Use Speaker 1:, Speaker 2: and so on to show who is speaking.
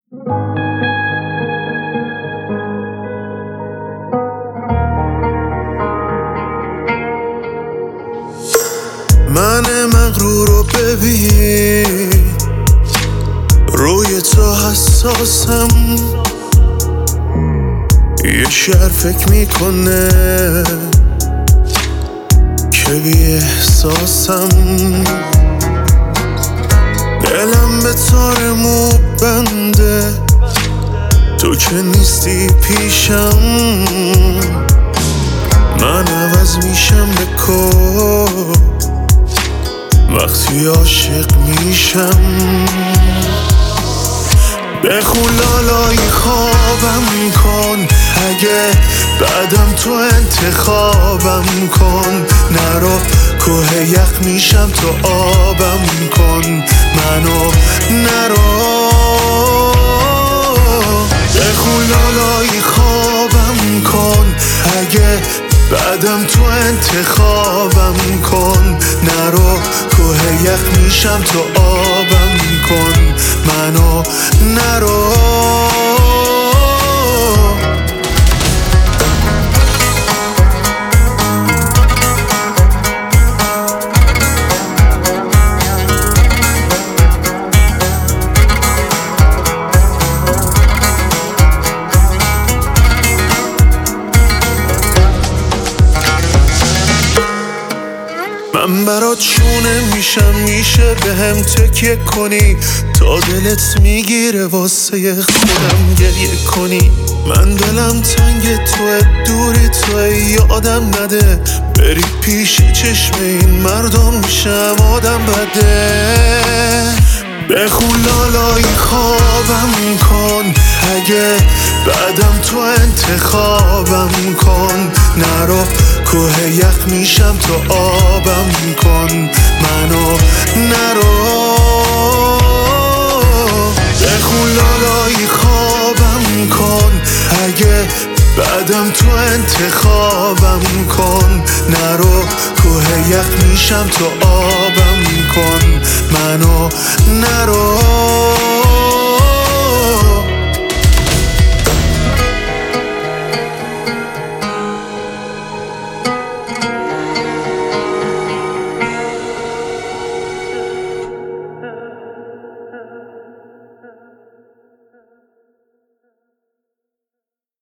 Speaker 1: من مغرور رو ببین، روی تو حساسم. یه شهر فکر میکنه که بی احساسم. دلم به تار مو بنده، تو که نیستی پیشم. من عوض میشم به کل وقتی عاشق میشم. بخون لالای خوابم کن، اگه بعدم تو انتخابم کن. نرو کوه یخ میشم تو آبم کن، منو نرو. بخون لالای خوابم کن، اگه بعدم تو انتخابم کن. نرو کوه یخ میشم تو آبم کن، منو نرو. من برات چونه میشم، میشه به هم تکیه کنی تا دلت میگیره واسه خودم گریه کنی. من دلم تنگ توه، دوری توه، یادم نده بری پیش چشم این مردم میشم آدم بده. بخون لالای خوابم کن، اگه بعدم تو انتخابم کن. نرو کوه یخ میشم تو آبم کن، منو نرو. بخون لالای خوابم کن، اگه بعدم تو انتخابم کن. نرو کوه یخ میشم تو آبم کن، منو نرو.